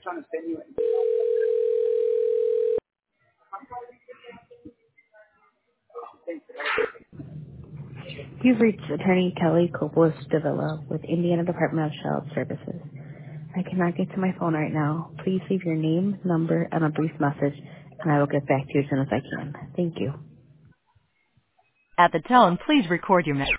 You've reached Attorney Kelly Coppola Davila with Indiana Department of Child Services. I cannot get to my phone right now. Please leave your name, number, and a brief message, and I will get back to you as soon as I can. Thank you. At the tone, please record your message.